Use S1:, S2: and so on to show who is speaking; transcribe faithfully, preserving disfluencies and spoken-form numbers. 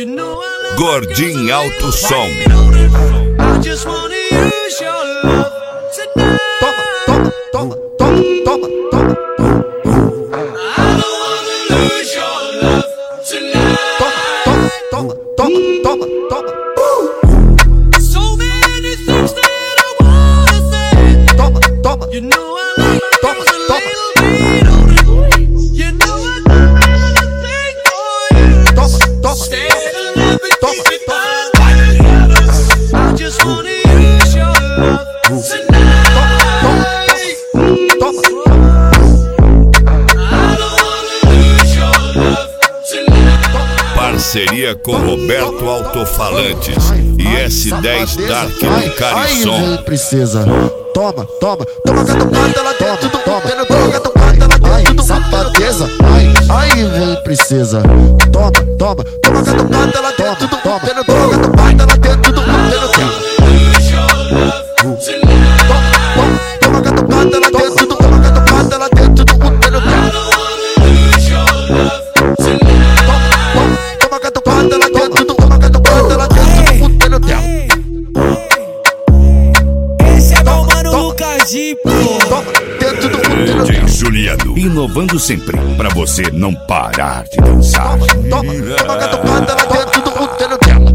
S1: Gordinho Alto Som.
S2: Toma, toma, toma, toma, toma, toma. Toma, toma, toma, toma, toma.
S3: So many things that I wanna say.
S2: Toma, toma,
S3: You know I like
S2: toma,
S3: things a
S2: toma.
S3: little bit older. You know I gotta think for you.
S2: Toma, toma,
S3: Stay and let me
S2: toma,
S3: keep it
S2: toma.
S3: alive. I just wanna use your love tonight.
S2: Toma,
S3: I don't wanna lose your love tonight.
S1: Parceria com Roberto Altofalantes e S dez Dark no Carisson.
S2: Aí, princesa. Toma, toma, toma catucada, ela tem tudo, toma, toma catucada, ela tem tudo, safadeza. Ai, aí, vem, princesa. Toma, toma, toma catucada, ela tem tudo, toma, toma catucada, ela tem tudo,
S3: Lose your love tonight.
S2: toma, toma catucada, ela tem tudo, toma catucada, ela tem tudo,
S3: I don't wanna lose your love tonight.
S2: toma catucada, ela tem tudo, toma catucada, ela tem tudo, no tempo.
S4: Esse é meu mano Lucas G, pô.
S2: Toma, tem tudo, no
S1: D J Juliano, inovando sempre pra você não parar de dançar.
S2: Toma, toma catucada, ela tem tudo, no tempo.